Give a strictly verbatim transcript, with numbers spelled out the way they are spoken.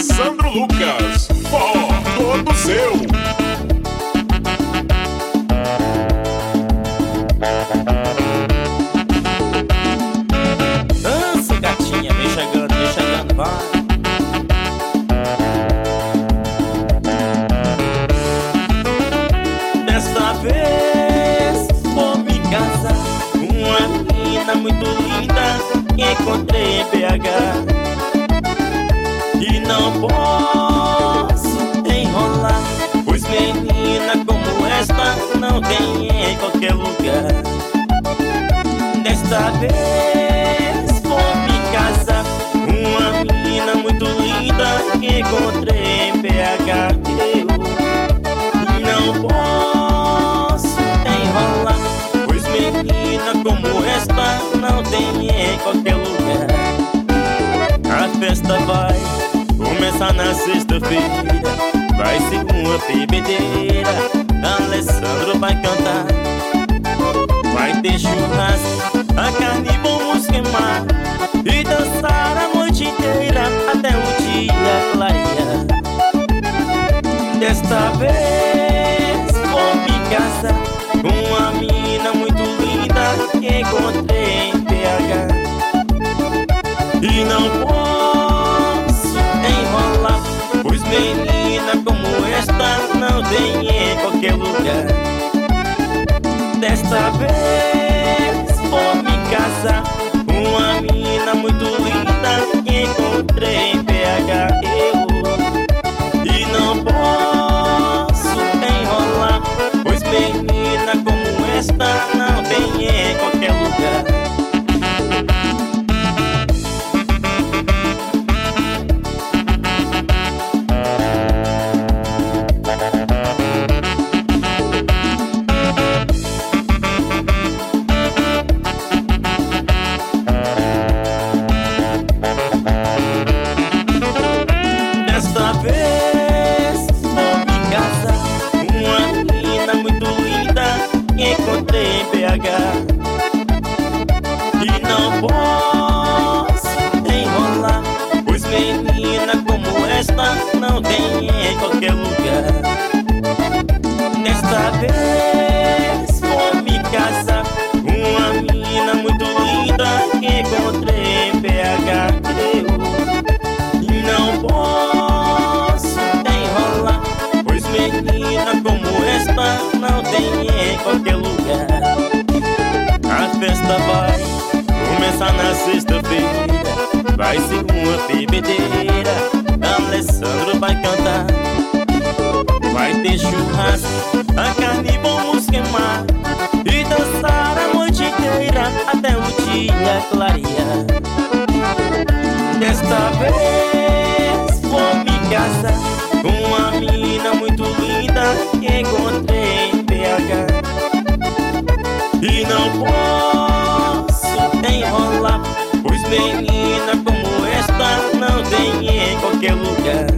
Alessandro Lucas, forró todo seu. Dança, gatinha, vem chegando, vem chegando, vai. Desta vez vou me casar com uma menina muito linda que encontrei em B H. E não posso enrolar, pois menina como esta não tem em qualquer lugar. Desta vez vou me casar com uma menina muito linda que encontrei em B H. Eu não posso enrolar, pois menina como esta não tem em qualquer lugar. A festa vai começar na sexta-feira, vai ser uma bebedeira, Alessandro vai cantar. Vai ter churrasco, a carne vamos queimar e dançar a noite inteira até o dia clarear. Desta vez vou me casar com uma menina muito linda que encontrei em B H. E não posso enrolar, pois menina como esta não tem em qualquer lugar. Desta vez vou me casar com uma menina muito linda que encontrei em B H. Eu e não posso enrolar, pois menina como esta não tem em qualquer lugar. Desta vez vou me casar com uma menina muito linda que encontrei em B H. E não posso enrolar, pois menina como esta não tem em qualquer lugar. Desta vez vou me casar com uma menina muito linda que encontrei em B H. Eu e não posso enrolar, pois menina como esta não tem em qualquer lugar. A festa vai começar na sexta-feira, vai ser uma bebedeira, Alessandro vai cantar. Vai ter churrasco, a carne vamos queimar e dançar a noite inteira até o dia clarear. Desta vez vou me casar com uma menina muito linda que encontrei em B H. E não posso enrolar, pois menina como esta não tem em qualquer lugar.